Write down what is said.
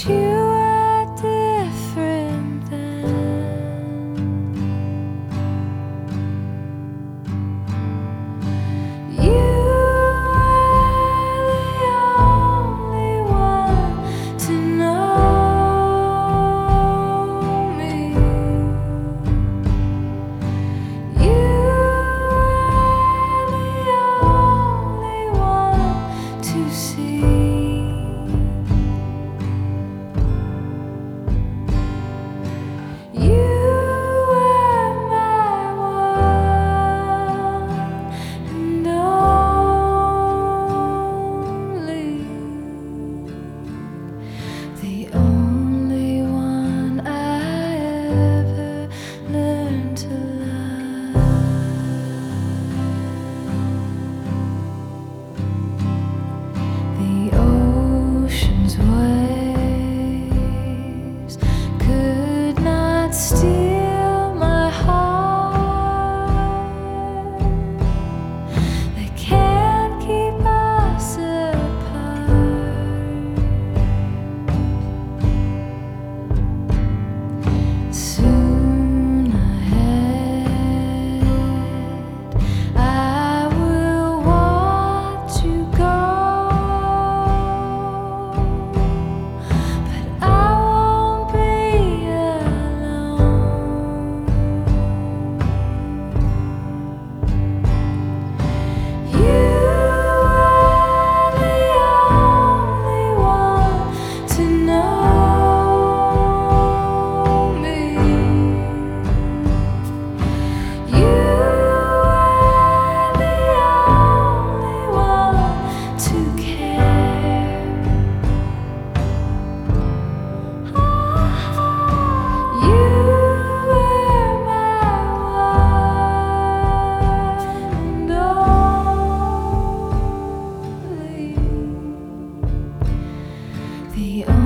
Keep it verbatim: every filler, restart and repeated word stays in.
you were different then. You were the only one to know me. You were the only one to see. You were my one and only, the only one I ever learned to love. The ocean's waves could not steal my heart. They can't keep us apart. Soon ahead, I will watch you go, but I won't be alone. You were the only one to know me. You were the only one to care. You were my one and only, the only